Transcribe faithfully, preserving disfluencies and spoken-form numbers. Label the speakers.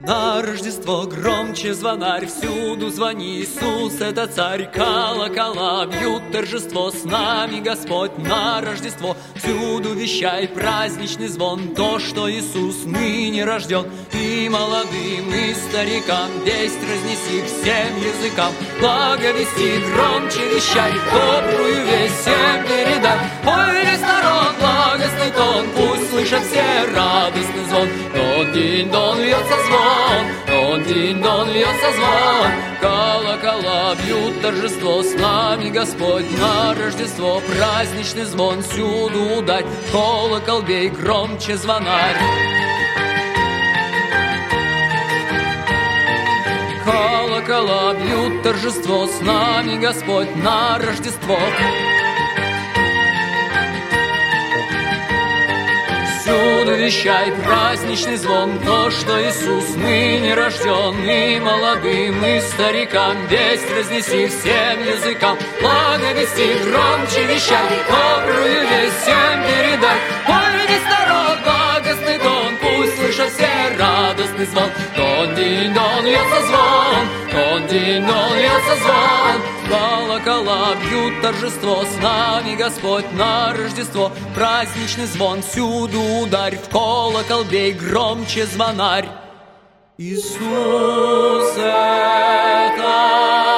Speaker 1: На Рождество громче звонарь, всюду звони, Иисус это царь. Колокола бьют торжество, с нами Господь на Рождество. Всюду вещай праздничный звон, то, что Иисус ныне рожден. И молодым, и старикам весть разнеси всем языкам. Благовести, громче вещай, добрую весть всем передай. Ой, весь народ, благостный тон, пусть слышат все радостный звон. Дон, динь, дон, льется звон, дон, динь, дон, льется звон. Колокола бьют торжество, с нами Господь на Рождество. Праздничный звон всюду дать, колокол бей, громче звонарь. Колокола бьют торжество, с нами Господь на Рождество. Всюду вещай праздничный звон, то, что Иисус ныне рожден. И молодым, и старикам весть разнеси всем языкам. Благовести, громче вещай, добрую весть всем передай. Ой, весь народ, благостный тон, пусть слышат все радостный звон. Дон, динь, дон, льется звон, дон, динь, дон, льется звон. Колокола бьют торжество, с нами Господь на Рождество. Праздничный звон всюду ударь, в колокол бей, громче звонарь. Иисус это